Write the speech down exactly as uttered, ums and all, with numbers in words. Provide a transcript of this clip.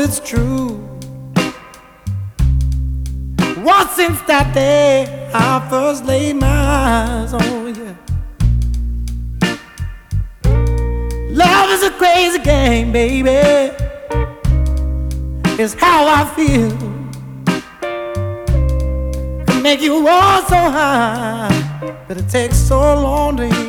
it's true. What since that day I first laid my eyes on you. Love is a crazy game, baby. It's how I feel. Can make you all so high, but it takes so long to heal.